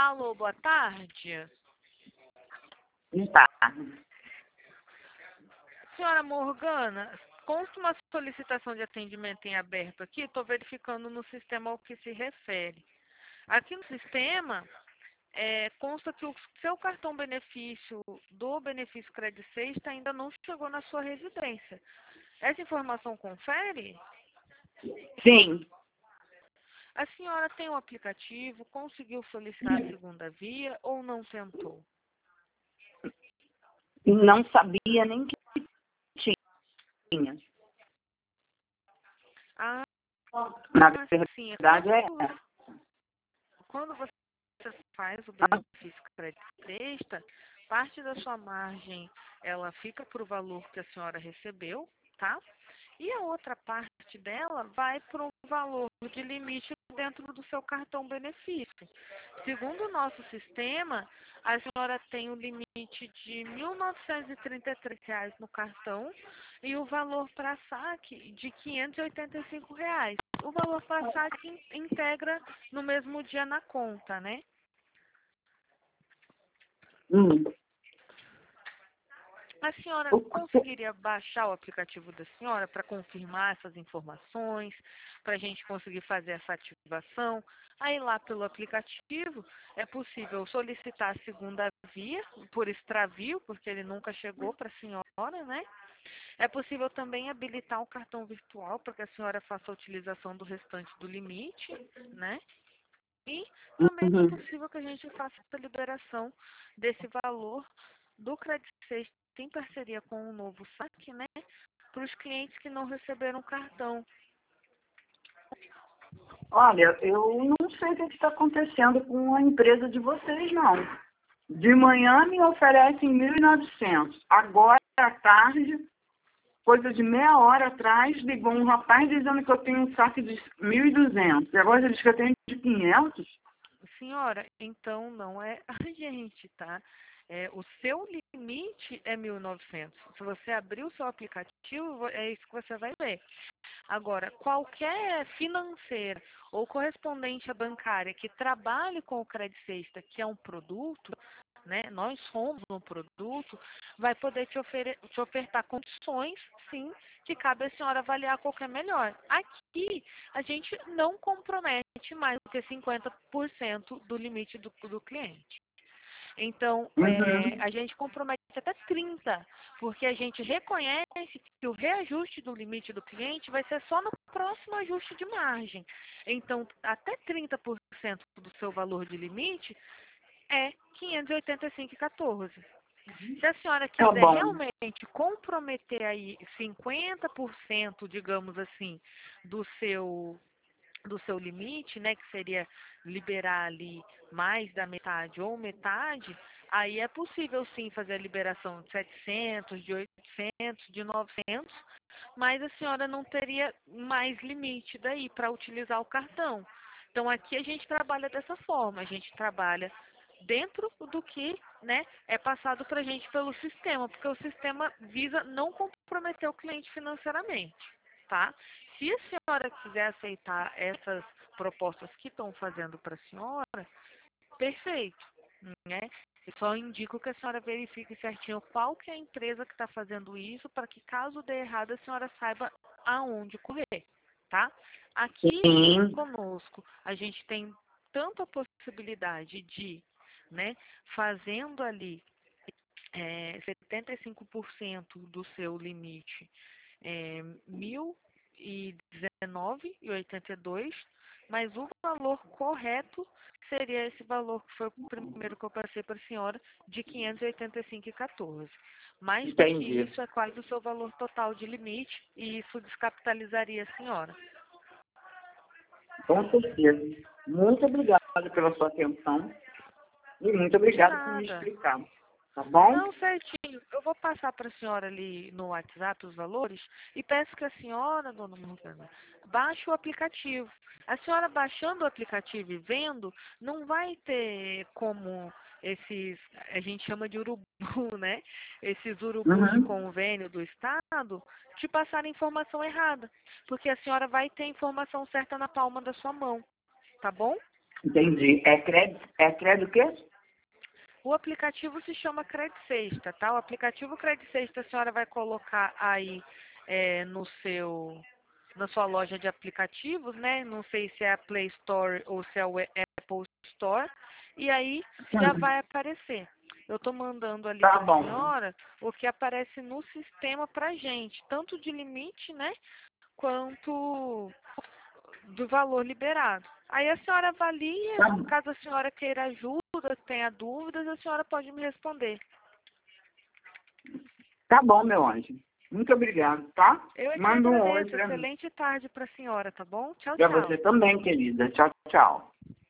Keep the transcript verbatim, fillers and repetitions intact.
Alô, boa tarde. Tá. Senhora Morgana, consta uma solicitação de atendimento em aberto aqui, estou verificando no sistema ao que se refere. Aqui no sistema, é, consta que o seu cartão benefício do benefício Credit Sexta ainda não chegou na sua residência. Essa informação confere? Sim, A senhora tem o aplicativo, conseguiu solicitar a segunda via ou não tentou? não sabia nem que tinha. Ah, Na sim. verdade é Quando, quando você faz o benefício Credit Sexta, parte da sua margem ela fica para o valor que a senhora recebeu, tá? E a outra parte dela vai para o valor de limite dentro do seu cartão benefício. Segundo o nosso sistema, a senhora tem o limite de mil novecentos e trinta e três reais no cartão e o valor para saque de quinhentos e oitenta e cinco reais. O valor para saque in- integra no mesmo dia na conta, né? hum, A senhora o- conseguiria baixar o aplicativo da senhora para confirmar essas informações, para a gente conseguir fazer essa ativação? Aí lá pelo aplicativo é possível solicitar a segunda via por extravio, porque ele nunca chegou para a senhora, né? É possível também habilitar o cartão virtual para que a senhora faça a utilização do restante do limite, né? E também é uhum. possível que a gente faça a liberação desse valor do Credit Sexta em parceria com o novo saque, né? Para os clientes que não receberam o cartão. Olha, eu não sei o que está acontecendo com a empresa de vocês, não. De manhã me oferecem mil e novecentos. Agora, à tarde, coisa de meia hora atrás, ligou um rapaz dizendo que eu tenho um saque de mil e duzentos. E agora ele diz que eu tenho de quinhentos. Senhora, então não é a gente, tá? É, o seu limite é mil e novecentos. Se você abrir o seu aplicativo, é isso que você vai ver. Agora, qualquer financeira ou correspondente à bancária que trabalhe com o Credit Sexta, que é um produto, né? Nós somos um produto, vai poder te, ofere te ofertar condições, sim, que cabe a senhora avaliar qual que é melhor. Aqui, a gente não compromete mais do que cinquenta por cento do limite do, do cliente. Então, é, Uhum. a gente compromete até trinta por cento, porque a gente reconhece que o reajuste do limite do cliente vai ser só no próximo ajuste de margem. Então, até trinta por cento do seu valor de limite é quinhentos e oitenta e cinco reais e quatorze centavos. Se a senhora Tá quiser bom. realmente comprometer aí cinquenta por cento, digamos assim, do seu do seu limite, né, que seria liberar ali mais da metade ou metade, aí é possível sim fazer a liberação de setecentos, de oitocentos, de novecentos, mas a senhora não teria mais limite daí para utilizar o cartão. Então aqui a gente trabalha dessa forma, a gente trabalha dentro do que, né, é passado para a gente pelo sistema, porque o sistema visa não comprometer o cliente financeiramente, tá? Se a senhora quiser aceitar essas propostas que estão fazendo para a senhora, perfeito, né? Eu só indico que a senhora verifique certinho qual que é a empresa que está fazendo isso, para que caso dê errado a senhora saiba aonde correr, tá? Aqui Sim. conosco a gente tem tanto a possibilidade de, né, fazendo ali é, setenta e cinco por cento do seu limite, é, mil e dezenove reais e oitenta e dois centavos, mas o valor correto seria esse valor que foi o primeiro que eu passei para a senhora, de quinhentos e oitenta e cinco reais e quatorze centavos. Mais do que Entendi. isso é quase o seu valor total de limite e isso descapitalizaria a senhora. Com certeza. Muito obrigada pela sua atenção e muito De obrigada por me nada. explicar. Tá bom? Não, certinho. Eu vou passar para a senhora ali no WhatsApp os valores e peço que a senhora, dona Morgana, baixe o aplicativo. A senhora baixando o aplicativo e vendo, não vai ter como esses, a gente chama de urubu, né? Esses urubus de Uhum. convênio do Estado te passarem informação errada. Porque a senhora vai ter a informação certa na palma da sua mão. Tá bom? Entendi. É crédito, é crédito o quê? O aplicativo se chama Credit Sexta, tá? O aplicativo Credit Sexta a senhora vai colocar aí é, no seu, na sua loja de aplicativos, né? Não sei se é a Play Store ou se é o Apple Store. E aí já Hum, vai aparecer. Eu estou mandando ali Tá para a bom. senhora o que aparece no sistema para gente, tanto de limite, né? Quanto do valor liberado. Aí a senhora avalia, Tá, caso a senhora queira ajuda, tenha dúvidas, a senhora pode me responder. tá bom, meu anjo. Muito obrigado, tá? Eu é que Manda um oi agradeço. pra mim. Excelente tarde para a senhora, tá bom? Tchau, Pra tchau. você também, querida. Tchau, tchau.